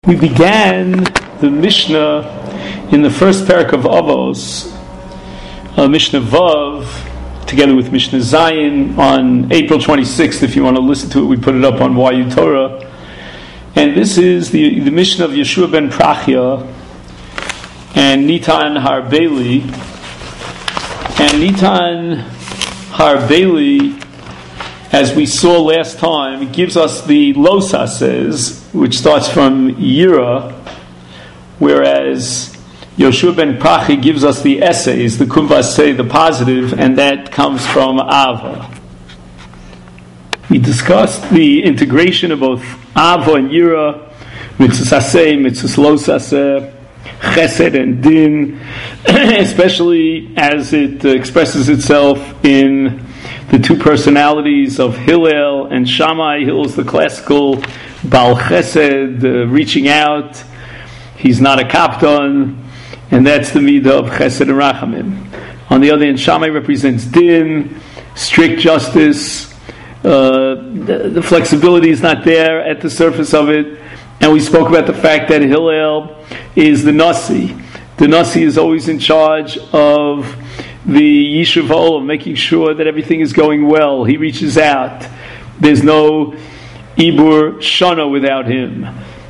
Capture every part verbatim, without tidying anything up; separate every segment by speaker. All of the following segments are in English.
Speaker 1: We began the Mishnah in the first parak of Avos, uh, Mishnah Vav, together with Mishnah Zayin on April twenty-sixth. If you want to listen to it, we put it up on Y U Torah. And this is the, the Mishnah of Yeshua ben Prachya and Nitan Harbeli. And Nitan Harbeli, as we saw last time, gives us the Losasses, which starts from Yira, whereas Yeshua ben Prachya gives us the essays, the Kumvasei, the positive, and that comes from Ava. We discussed the integration of both Ava and Yira, Mitzvus Aseh, Mitzvus Losaseh, Chesed and Din, especially as it expresses itself in the two personalities of Hillel and Shammai. Hillel is the classical Baal Chesed, uh, reaching out. He's not a kapton, and that's the midah of Chesed and Rachamim. On the other hand, Shammai represents Din, strict justice. Uh, the, the flexibility is not there at the surface of it. And we spoke about the fact that Hillel is the Nasi. The Nasi is always in charge of the Yishuv Ha'olam, making sure that everything is going well. He reaches out. There's no Ibur Shana without him.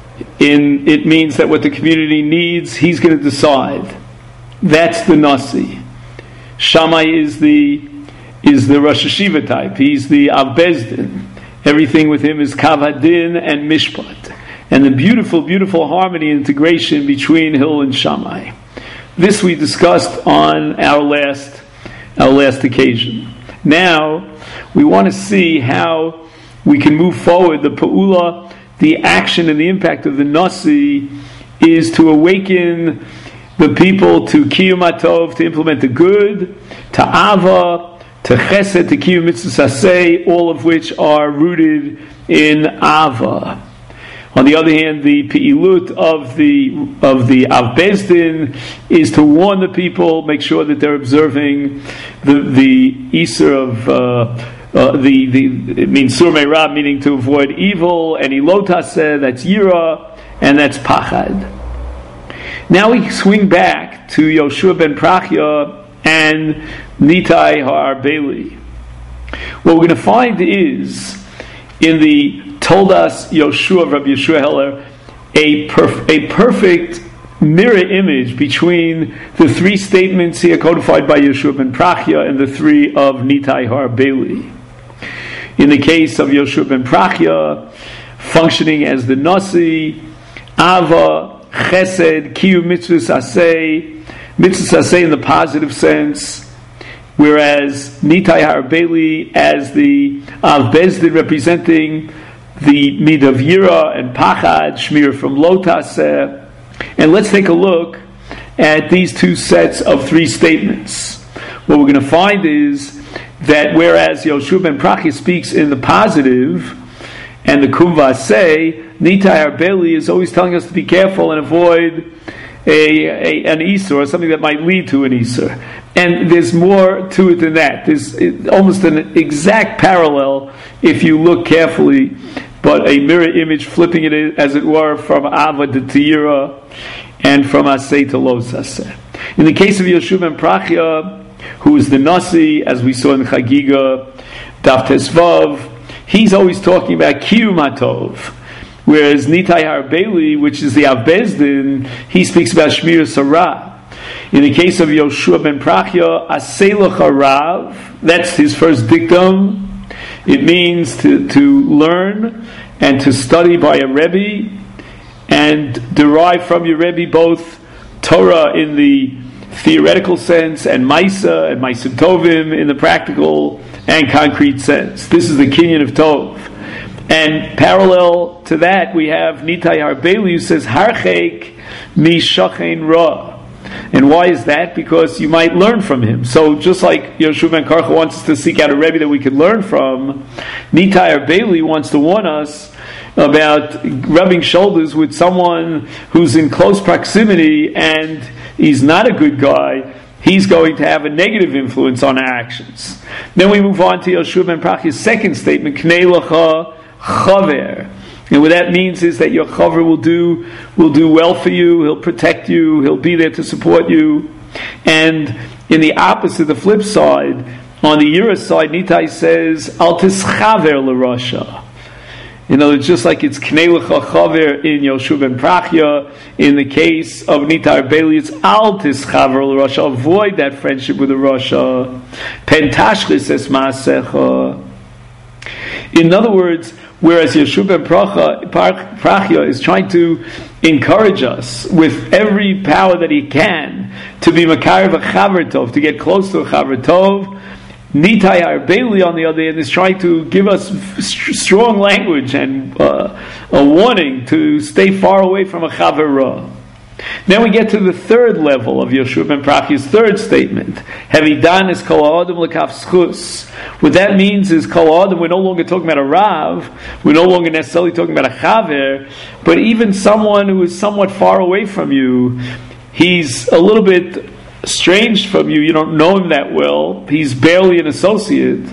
Speaker 1: In, it means that what the community needs, he's going to decide. That's the Nasi. Shammai is the is the Rosh Hashiva type. He's the Av Bezdin. Everything with him is Kav Hadin and Mishpat. And the beautiful, beautiful harmony and integration between Hillel and Shammai. This we discussed on our last our last occasion. Now we want to see how we can move forward. The Pa'ula, the action and the impact of the Nasi, is to awaken the people to Kiyum HaTov, to implement the good, to Ava, to Chesed, to Kiyum Mitzvus Aseh, all of which are rooted in Ava. On the other hand, the Pe'ilut of the of the Av Bezdin is to warn the people, make sure that they're observing the the Isur of uh, uh, the the it means Sur Meirah, meaning to avoid evil, and Ilotase, that's Yira, and that's Pachad. Now we swing back to Yeshua ben Prachya and Nitai Ha'arbeli. What we're going to find is in the told us Yoshua, Rabbi Yeshua Heller, a, perf- a perfect mirror image between the three statements here codified by Yeshua ben Prachya and the three of Nitai Ha'arbeli. In the case of Yeshua ben Prachya, functioning as the Nasi, Ava, Chesed, Kiyum Mitzvus Aseh, Mitzvus Aseh in the positive sense, whereas Nitai Ha'arbeli as the Av Bezdin representing the mid of Yira and Pachad, Shmir from Lotaseh. And let's take a look at these two sets of three statements. What we're going to find is that whereas Yeshua ben Prachya speaks in the positive and the Kumvasei, Nitai Ha'arbeli is always telling us to be careful and avoid a, a an Isur, or something that might lead to an Isur. And there's more to it than that. There's almost an exact parallel if you look carefully, but a mirror image flipping it, as it were, from Ava to Tira and from Aseh to Los Aseh. In the case of Yeshua ben Prachya, who is the Nasi, as we saw in Chagiga, Daf Tesvav, he's always talking about Kiyum HaTov, whereas Nitai Ha'arbeli, which is the Av Bezdin, he speaks about Shmir Sarah. In the case of Yeshua ben Prachya, Aseh L'charav, that's his first dictum. It means to, to learn and to study by a Rebbe and derive from your Rebbe both Torah in the theoretical sense and Maisa and Maisim Tovim in the practical and concrete sense. This is the Kinyan of Tov. And parallel to that, we have Nitai Ha'arbeli, who says, Harchek mi shachen ra. And why is that? Because you might learn from him. So just like Yeshua ben Karcha wants us to seek out a Rebbe that we can learn from, Nitai Ha'arbeli wants to warn us about rubbing shoulders with someone who's in close proximity and he's not a good guy. He's going to have a negative influence on our actions. Then we move on to Yeshua ben Prachya's second statement, Knei L'cha chaver. And what that means is that your chaver will do will do well for you. He'll protect you. He'll be there to support you. And in the opposite, the flip side, on the Yira side, Nitai says, Al tischaver l'rasha. You know, it's just like it's Knei L'cha Chaver in Yoshua ben Prachya. In the case of Nitai Arbeli, it's Al tischaver l'rasha. Avoid that friendship with the Rasha. Pen tashchis es ma'asecha. In other words, whereas Yoshua ben Prachya is trying to encourage us with every power that he can to be Makarev a Chaver Tov, to get close to a Chaver Tov, Nitai Arbeli, on the other hand, is trying to give us st- strong language and uh, a warning to stay far away from a Chaver Ra. Then we get to the third level of Yoshua ben Prachya's third statement. Hevidan is kol adam l'kaf schus. What that means is kol adam, we're no longer talking about a Rav, we're no longer necessarily talking about a Chaver, but even someone who is somewhat far away from you, he's a little bit estranged from you, you don't know him that well, he's barely an associate,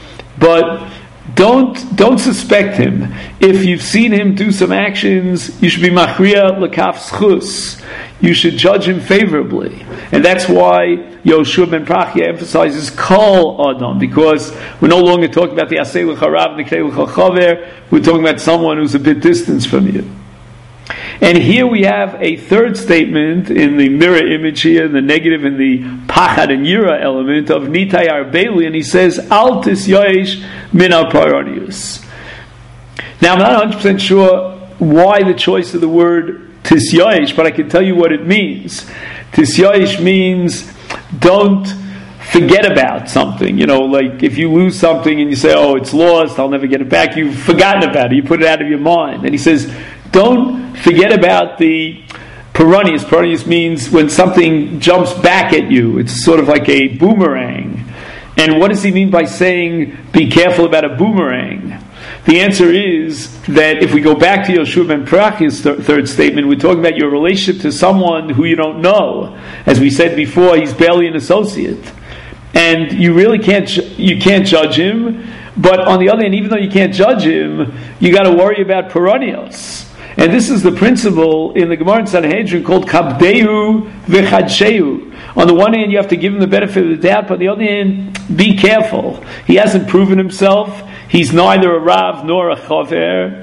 Speaker 1: but Don't don't suspect him. If you've seen him do some actions, you should be machriya l'kaf schus. You should judge him favorably, and that's why Yoshua ben Prachya emphasizes kol adam, because we're no longer talking about the asay l'charav and the knei l'cha chaver. We're talking about someone who's a bit distant from you. And here we have a third statement in the mirror image here, in the negative and the pachad and yira element of Nitai Arbeli, and he says, Al tis yoish min al paronius. Now, I'm not one hundred percent sure why the choice of the word tis yoish, but I can tell you what it means. Tis yoish means don't forget about something. You know, like if you lose something and you say, oh, it's lost, I'll never get it back, you've forgotten about it, you put it out of your mind. And he says, don't forget about the Peronius. Peronius means when something jumps back at you. It's sort of like a boomerang. And what does he mean by saying, be careful about a boomerang? The answer is that if we go back to Yoshua ben Prachya's th- third statement, we're talking about your relationship to someone who you don't know. As we said before, he's barely an associate. And you really can't ju- you can't judge him. But on the other hand, even though you can't judge him, you got to worry about Peronius. And this is the principle in the Gemara in Sanhedrin called kabdehu v'chadshehu. On the one hand, you have to give him the benefit of the doubt, but on the other hand, be careful. He hasn't proven himself. He's neither a Rav nor a Chaver.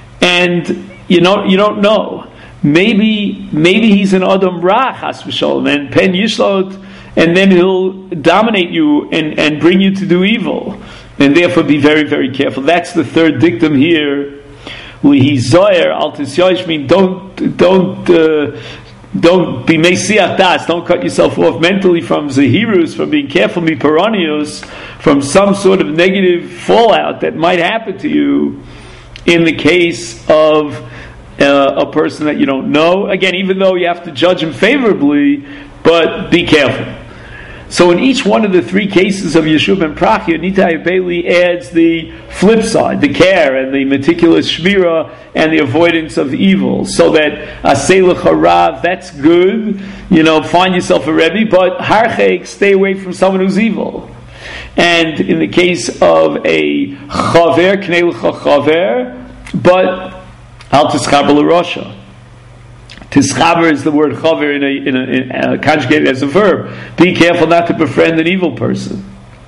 Speaker 1: And you know, you don't know. Maybe maybe he's an Adam Ra, chas v'sholom, and pen yishlot, and then he'll dominate you and, and bring you to do evil. And therefore be very, very careful. That's the third dictum here. Lihizoyer al tisyosh mean don't don't uh, don't be meisiach das. Don't cut yourself off mentally from zahirus, from being careful, mi peronios, from some sort of negative fallout that might happen to you in the case of uh, a person that you don't know. Again, even though you have to judge him favorably, but be careful. So in each one of the three cases of Yoshua ben Prachya, Nitai Arbeli adds the flip side, the care and the meticulous shmira and the avoidance of evil. So that asay l'charav, that's good, you know, find yourself a rebbe, but harchek, stay away from someone who's evil. And in the case of a chaver, knei l'cha chaver, but al tischaber l'rasha. Tischaber is the word chaver in a, in a, in a conjugated as a verb. Be careful not to befriend an evil person.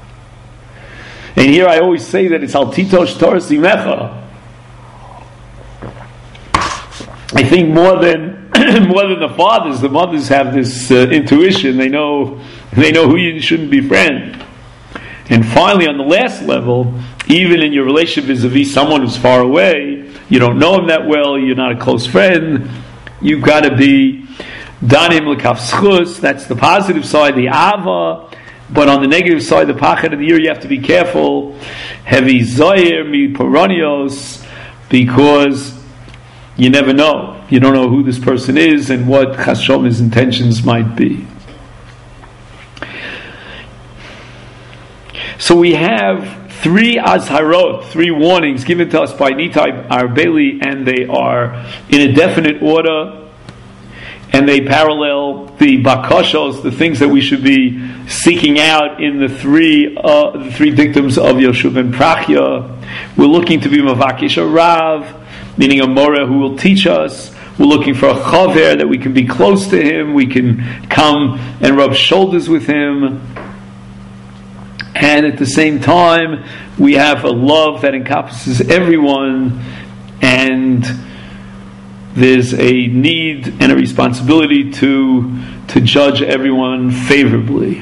Speaker 1: And here I always say that it's al titosh Torah simecha. I think more than more than the fathers, the mothers have this uh, intuition. They know they know who you shouldn't befriend. And finally, on the last level, even in your relationship vis-a-vis someone who's far away, you don't know him that well, you're not a close friend. You've got to be danim l'kaf schus. That's the positive side, the ava. But on the negative side, the pachad of the year, you have to be careful. Heavy zoyer mi poronios, because you never know. You don't know who this person is and what chashom his intentions might be. So we have three azharot, three warnings given to us by Nitai Arbeli, and they are in a definite order, and they parallel the bakashos, the things that we should be seeking out in the three uh, the three dictums of Yoshua ben Prachya. We're looking to be mavakish a Rav, meaning a Moreh who will teach us. We're looking for a Chaver, that we can be close to him, we can come and rub shoulders with him. And at the same time, we have a love that encompasses everyone, and there's a need and a responsibility to, to judge everyone favorably.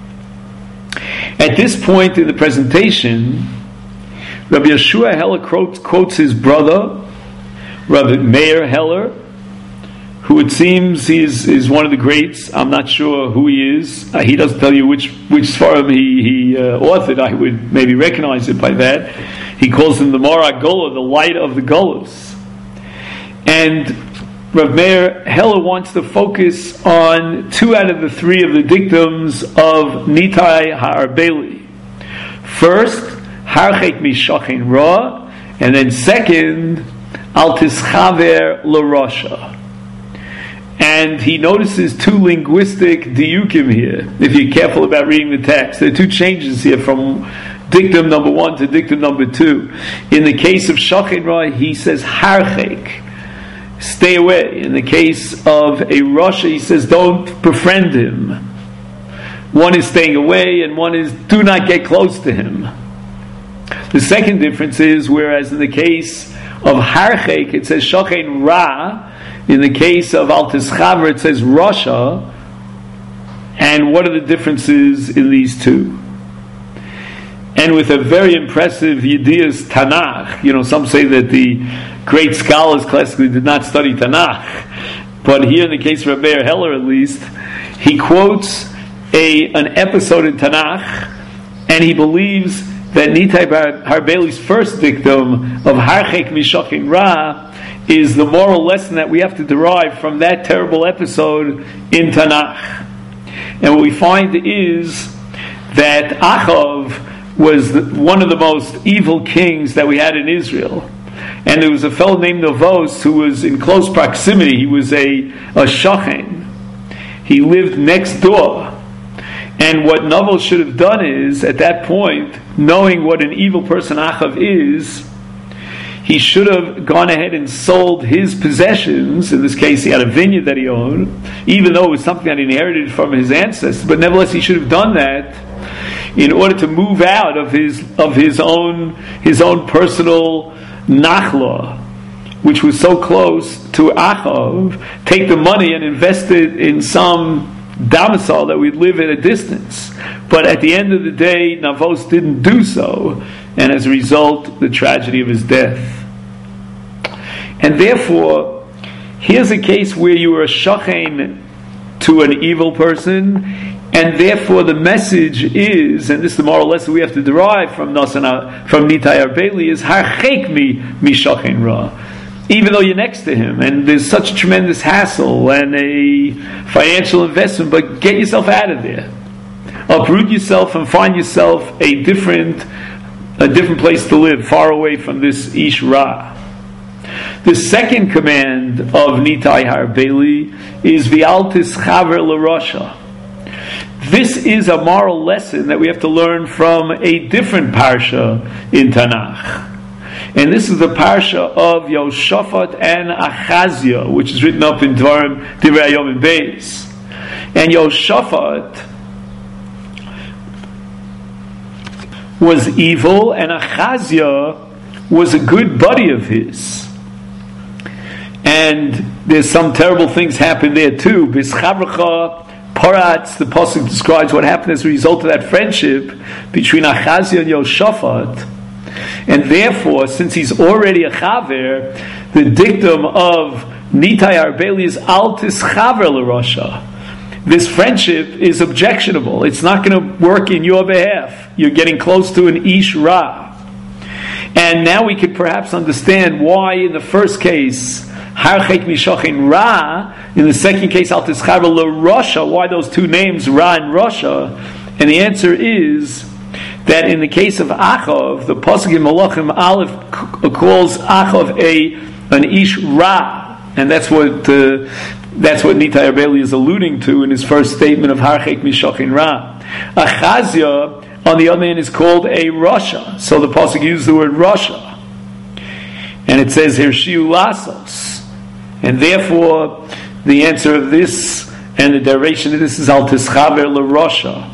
Speaker 1: At this point in the presentation, Rabbi Yeshua Heller quotes, quotes his brother, Rabbi Meir Heller, who it seems is, is one of the greats. I'm not sure who he is. Uh, he doesn't tell you which which Sfarim he, he uh, authored. I would maybe recognize it by that. He calls him the Mara Gola, the light of the Golos. And Rav Meir Heller wants to focus on two out of the three of the dictums of Nitai Ha'arbeli. First, Harchek Mishachin Ra, and then second, Al Tischaver L'Rasha. And he notices two linguistic diukim here, if you're careful about reading the text. There are two changes here from dictum number one to dictum number two. In the case of Shachin Ra, he says Harchek, stay away. In the case of a Rasha, he says don't befriend him. One is staying away and one is do not get close to him. The second difference is, whereas in the case of Harchek it says Shachin Ra, in the case of Al Tischaver it says Rasha. And what are the differences in these two? And with a very impressive Yedias Tanakh, you know, some say that the great scholars classically did not study Tanakh, but here in the case of Rabbi Meir Heller at least, he quotes a an episode in Tanakh, and he believes that Nitai Ha'arbeli's first dictum of Harchek Mishachin Ra is the moral lesson that we have to derive from that terrible episode in Tanakh. And what we find is that Achav was the, one of the most evil kings that we had in Israel. And there was a fellow named Navos who was in close proximity. He was a, a shachin. He lived next door. And what Navos should have done is, at that point, knowing what an evil person Achav is, he should have gone ahead and sold his possessions. In this case, he had a vineyard that he owned, even though it was something that he inherited from his ancestors. But nevertheless, he should have done that in order to move out of his of his own his own personal nachla, which was so close to Achav, take the money and invest it in some domicile that we'd live at a distance. But at the end of the day, Navos didn't do so, and as a result, the tragedy of his death. And therefore, here's a case where you are a shachain to an evil person, and therefore the message is, and this is the moral lesson we have to derive from Nasana, from Nitai Ha'arbeli, is Harchek mi Mishachin Ra. Even though you're next to him, and there's such a tremendous hassle and a financial investment, but get yourself out of there. Uproot yourself and find yourself a different, a different place to live, far away from this Ish Ra. The second command of Nitai Ha'arbeli is V'al Tischaver L'Rasha. This is a moral lesson that we have to learn from a different parsha in Tanakh. And this is the parsha of Yoshafat and Achazia, which is written up in Dvarim Divrei Hayom and Beis. And Yoshafat was evil, and Achazia was a good buddy of his. And there's some terrible things happen there too. B'schavracha Paratz, the pasuk describes what happened as a result of that friendship between Achazia and Yoshafat. And therefore, since he's already a chaver, the dictum of Nitai Ha'arbeli is Al Tischaver L'Rasha. This friendship is objectionable. It's not going to work in your behalf. You're getting close to an Ish Ra. And now we could perhaps understand why in the first case, Harchek Mishachin Ra, in the second case, Al Tischaver L'Rasha, why those two names, Ra and Rasha? And the answer is that in the case of Achav, the pasuk in Malachim Aleph calls Achav a an Ish Ra, and that's what uh, that's what Nitai Ha'arbeli is alluding to in his first statement of Harchek Mishachin Ra. Achazia, on the other hand, is called a Rasha, so the pasuk uses the word Rasha. And it says here, Shiu Lasos. And therefore, the answer of this and the duration of this is Al Tischaver LaRosha.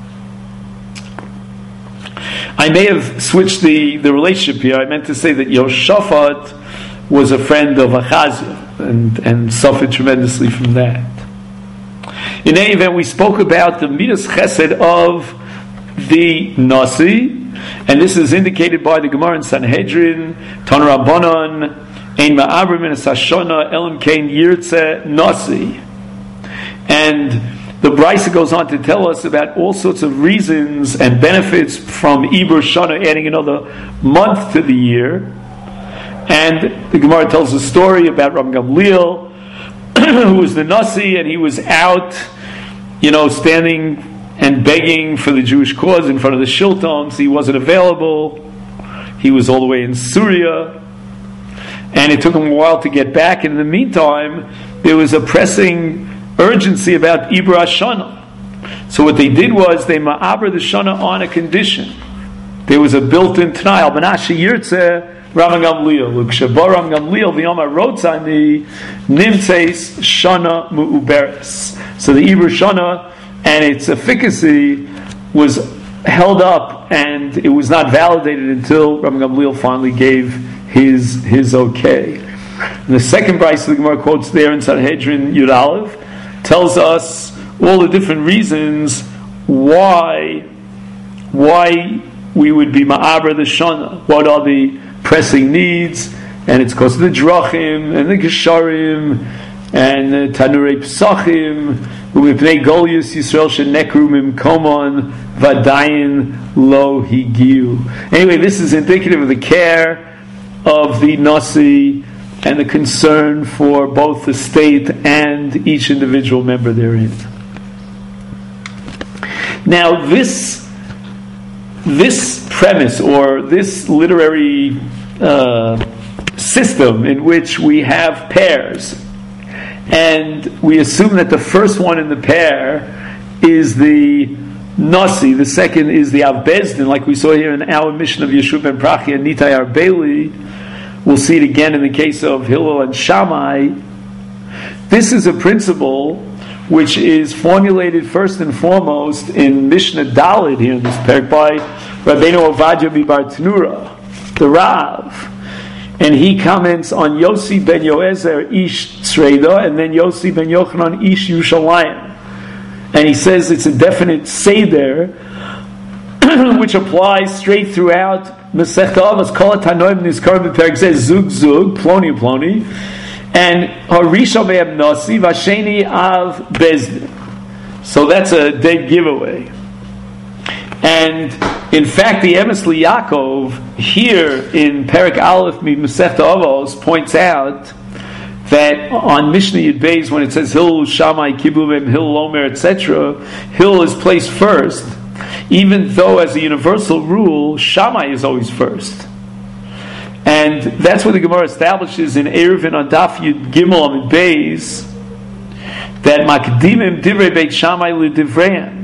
Speaker 1: I may have switched the, the relationship here. I meant to say that Yoshaphat was a friend of Achaziah and, and suffered tremendously from that. In any event, we spoke about the Midas Chesed of the Nasi, and this is indicated by the Gemara in Sanhedrin, Tan Rabbanon, Ein Ma'abrim in Sashona, Elam Kain Yirtze Nasi. And the Brisa goes on to tell us about all sorts of reasons and benefits from Ibur Shana, adding another month to the year. And the Gemara tells a story about Rabban Gamliel, who was the Nasi, and he was out, you know, standing and begging for the Jewish cause in front of the Shiltons. He wasn't available. He was all the way in Syria. And it took him a while to get back. And in the meantime, there was a pressing urgency about Ibur Shana. So what they did was they ma'aber the Shana on a condition. There was a built-in T'nai, Al Menashe Yirtzeh Rabban Gamliel. L'kshabar Rabban Gamliel v'yom ha'rotzani nimtzeis Shana mu'uberes. So the Ibur Shana and its efficacy was held up, and it was not validated until Rabban Gamliel finally gave his his okay. And the second Brisa the Gemara quotes there in Sanhedrin Yud Aleph tells us all the different reasons why why we would be ma'aber the shana. What are the pressing needs? And it's because of the drachim and the gesharim and the tanurei pesachim u'mipnei golius Yisrael shenekru mimkomon vadayin lo higiu. Anyway, this is indicative of the care of the Nasi and the concern for both the state and each individual member therein. Now, this this premise or this literary uh, system in which we have pairs, and we assume that the first one in the pair is the Nasi, the second is the Av Bezdin, like we saw here in our mission of Yeshua ben Prachi and Nitai Arbeli. We'll see it again in the case of Hillel and Shammai. This is a principle which is formulated first and foremost in Mishnah Daled here in this parak by Rabbeinu Ovadia Mibar Tanura, the Rav. And he comments on Yossi ben Yoezer Ish Tzreda and then Yossi ben Yochanan Ish Yushalayim. And he says it's a definite seder which applies straight throughout Masechta Avos. Kol Tanoim Nizkarim b'Perek Zeh Zug Zug Ploni Ploni, and Harisha Me'em Nasi Vasheni Av Bezdin. So that's a dead giveaway. And in fact, the Emes Yaakov here in Perek Aleph Masechta Avos points out that on Mishnah Yud Beis, when it says Hillel, Shammai, Kibuvim, Hillel, Omer, et cetera, Hillel is placed first, even though as a universal rule, Shammai is always first. And that's what the Gemara establishes in Eruvin on Daf Yud Gimel Amid Beis, that Makdimim Divrei Beit Shammai L'Divreim.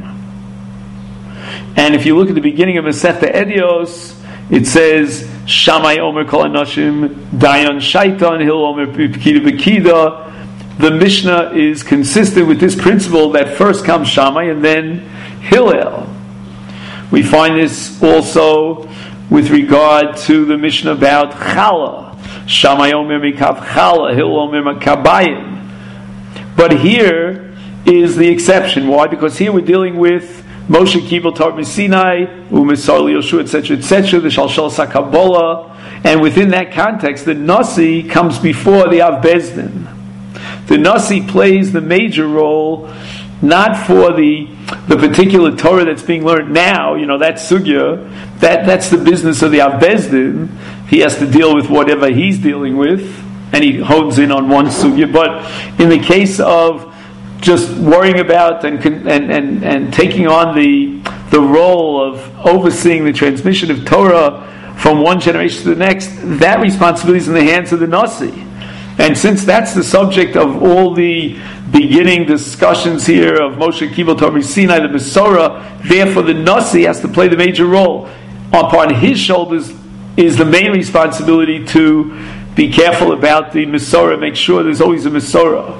Speaker 1: And if you look at the beginning of Masechta Edios, it says Shammai Omer Kol Anashim Dayan Shaitan Hillel Omer Pekida Bekida. The Mishnah is consistent with this principle that first comes Shammai and then Hillel. We find this also with regard to the Mishnah about Chala. Shammai Omer Mikav Chala, Hillel Omer Makabayim. But here is the exception. Why? Because here we're dealing with Moshe Kibel Torah Sinai, Umisar Yoshua, et cetera, et cetera, the Shalshal Sakabola, and within that context, the Nasi comes before the Av Bezdin. The Nasi plays the major role, not for the the particular Torah that's being learned now. You know, that's sugya. That that's the business of the Av Bezdin. He has to deal with whatever he's dealing with, and he hones in on one sugya. But in the case of just worrying about and, and and and taking on the the role of overseeing the transmission of Torah from one generation to the next, that responsibility is in the hands of the Nasi. And since that's the subject of all the beginning discussions here of Moshe Kibel Torah Sinai, the Besorah, therefore the Nasi has to play the major role. Upon his shoulders is the main responsibility to be careful about the Mesorah, make sure there's always a Mesorah.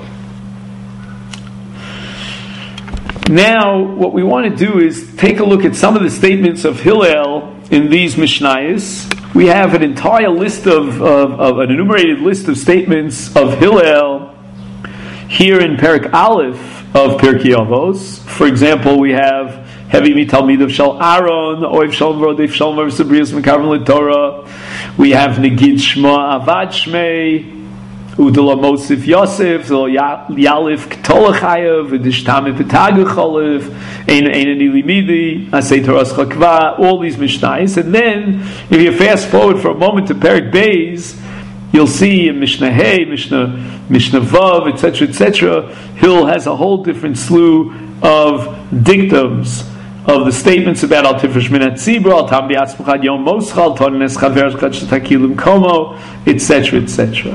Speaker 1: Now, what we want to do is take a look at some of the statements of Hillel in these Mishnayos. We have an entire list of, of, of an enumerated list of statements of Hillel here in Perek Aleph of Pirkei Avos. For example, we have Heavy mitalmid of Shal Aaron, Oiv Shalom Rodef Shalom Rav Sabrius Mekarim LeTorah. We have Negid Shma Avad Shmei, Udala Mosif Yosef, Yalif Ktolachayev, Vidishtame Petagu Cholev, Ein Ein Limidi, Asay Toras Chakva, all these Mishnayos. And then, if you fast forward for a moment to Perek Beis, you'll see in Mishnah Hey, Mishnah Mishnah Vav, et cetera, et cetera. Hill has a whole different slew of dictums of the statements about Al Tifresh Min HaTzibur, Al Tam B'Atzmachad Yom Moscha, Al Tones Chaver Chad Shetakilim Komo, et cetera, et cetera.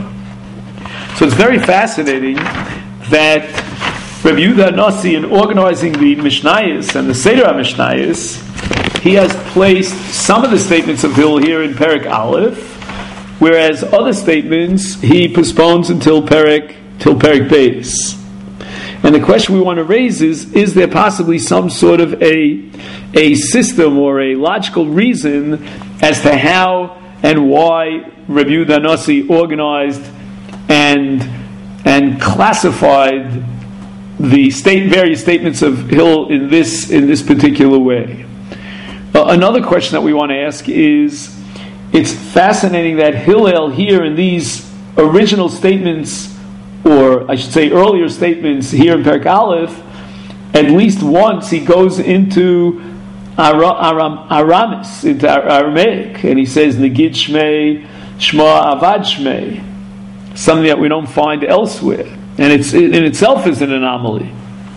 Speaker 1: So it's very fascinating that Rabbi Yehuda Nasi, in organizing the Mishnayos and the Seder HaMishnayos, he has placed some of the statements of Hill here in Perek Aleph, whereas other statements he postpones until Perek till Perek Beis. And the question we want to raise is, is there possibly some sort of a, a system or a logical reason as to how and why Rabbi Yehuda Nasi organized and and classified the state various statements of Hill in this in this particular way? Uh, another question that we want to ask is, it's fascinating that Hillel here in these original statements, or I should say earlier statements here in Perek Aleph, at least once he goes into Aram, Aram, Aramis, into Aramaic, and he says Negid Shmei, Shma Avad Shmei, something that we don't find elsewhere, and it's it in itself is an anomaly.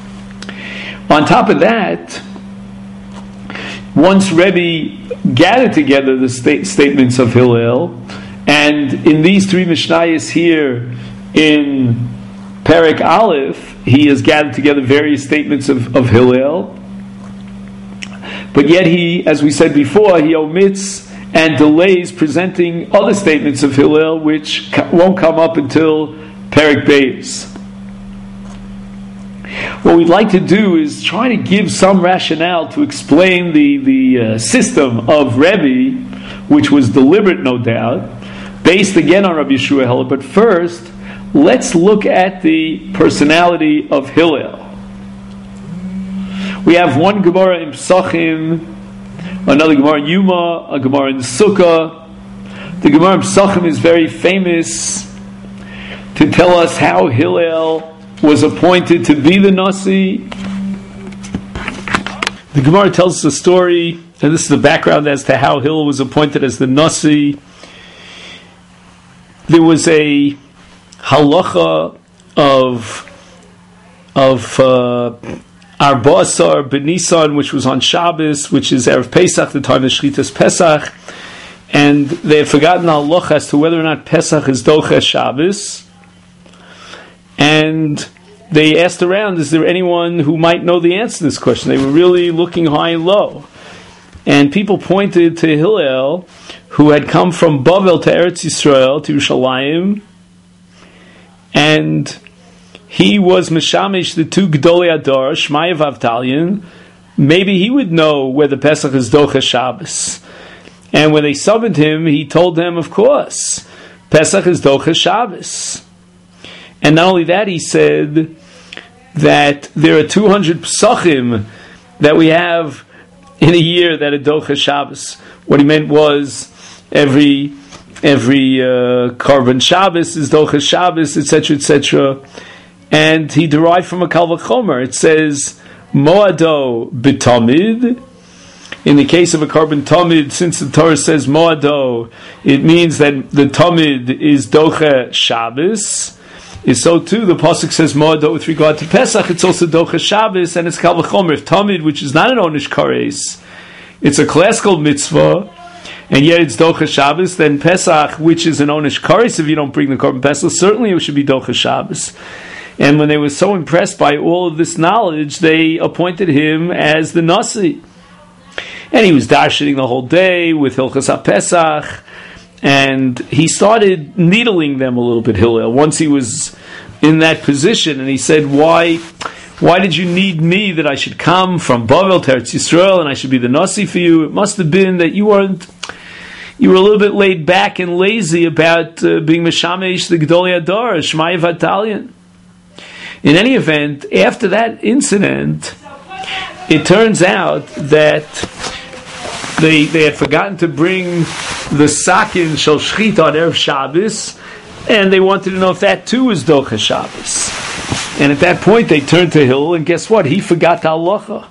Speaker 1: On top of that, once Rebbe gathered together the sta- statements of Hillel, and in these three Mishnayos here in Perek Aleph, he has gathered together various statements of, of Hillel, but yet he, as we said before, he omits and delays presenting other statements of Hillel which won't come up until Perek Beis. What we'd like to do is try to give some rationale to explain the, the uh, system of Rebbe, which was deliberate, no doubt, based again on Rabbi Yeshua Hillel. But first, let's look at the personality of Hillel. We have one Gemara in Pesachim, another Gemara in Yuma, a Gemara in Sukkah. The Gemara in Pesachim is very famous to tell us how Hillel was appointed to be the Nasi. The Gemara tells us a story, and this is the background as to how Hillel was appointed as the Nasi. There was a halacha of of uh, Arba'asar B'Nisan, which was on Shabbos, which is Erev Pesach, the time of Shchitas Pesach, and they had forgotten the halacha as to whether or not Pesach is Doches Shabbos, and they asked around, is there anyone who might know the answer to this question? They were really looking high and low, and people pointed to Hillel, who had come from Bavel to Eretz Yisrael, to Yerushalayim, and he was Meshamish, the two Gdolei Adar, Shmaya Vavtalion. Maybe he would know whether Pesach is Doches Shabbos. And when they summoned him, he told them, of course, Pesach is Doches Shabbos. And not only that, he said that there are two hundred Pesachim that we have in a year that are Doches Shabbos. What he meant was every every uh, Korban Shabbos is Doches Shabbos, et cetera, et cetera. And he derived from a Kal Vachomer. It says Moado B'Tamid. In the case of a Korban Tamid, since the Torah says Moado, it means that the Tamid is Doche Shabbos. Is so too, the Pasuk says Moado with regard to Pesach, it's also Doche Shabbos, and it's Kal Vachomer. If Tamid, which is not an Onish Kares, it's a classical mitzvah, and yet it's Doche Shabbos, then Pesach, which is an Onish Kares, if you don't bring the Korban Pesach, certainly it should be Doche Shabbos. And when they were so impressed by all of this knowledge, they appointed him as the Nasi. And he was darshaning the whole day with Hilchas HaPesach, and he started needling them a little bit, Hillel, once he was in that position, and he said, why why did you need me that I should come from Bavel to Eretz Yisrael and I should be the Nasi for you? It must have been that you weren't, you were a little bit laid back and lazy about uh, being Meshamesh, the Gedolei Hador, Shmaya Vatalion. In any event, after that incident, it turns out that they they had forgotten to bring the sakin shel shchita on Erev Shabbos, and they wanted to know if that too was Docha Shabbos. And at that point, they turned to Hillel, and guess what? He forgot the halacha.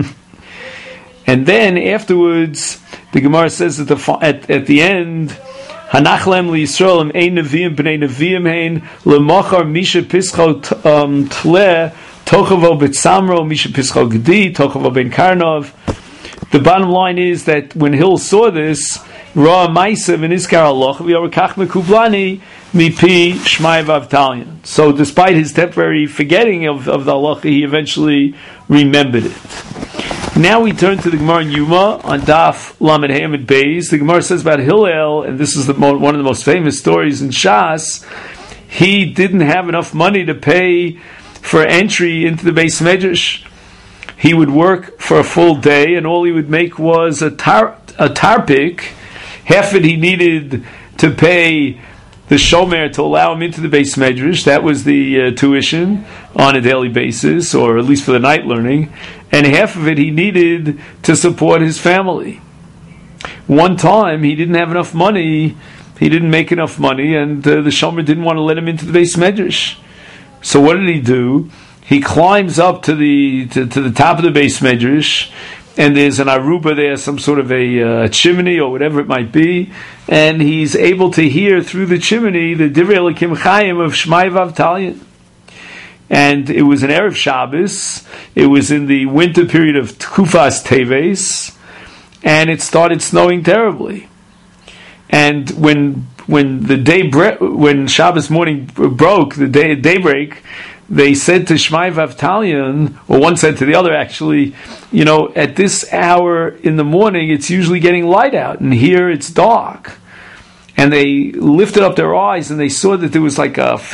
Speaker 1: And then afterwards, the Gemara says at the at, at the end, Hanachlem liYisrael ein neviim b'nei neviim hein lemachar misha pischo tle tochavo b'tzamro misha pischo gedi tochavo ben karnov. The bottom line is that when Hill saw this, Ra Maisav in Iskar Allah, V'yarakach mekublani mipi Shmaya Vavtalion. So despite his temporary forgetting of, of the halacha, he eventually remembered it. Now we turn to the Gemara in Yuma on Daf Lamed Hamid Beis. The Gemara says about Hillel, and this is the mo- one of the most famous stories in Shas, he didn't have enough money to pay for entry into the Beis Medrash. He would work for a full day, and all he would make was a tar a tarpik. Half it he needed to pay the shomer to allow him into the Beis Medrash. That was the uh, tuition on a daily basis, or at least for the night learning. And half of it he needed to support his family. One time he didn't have enough money, he didn't make enough money, and uh, the shomer didn't want to let him into the Beis Medrash. So what did he do? He climbs up to the to, to the top of the Beis Medrash, and there's an aruba there, some sort of a uh, chimney or whatever it might be, and he's able to hear through the chimney the Divrei Elokim Chaim of Shmaya Vavtalion. And it was an Erev Shabbos, it was in the winter period of Tkufas Teves, and it started snowing terribly. And when when the day bre- when Shabbos morning broke, the day daybreak, they said to Shmaya Vavtalion, or one said to the other actually, you know, at this hour in the morning, it's usually getting light out, and here it's dark. And they lifted up their eyes, and they saw that there was like a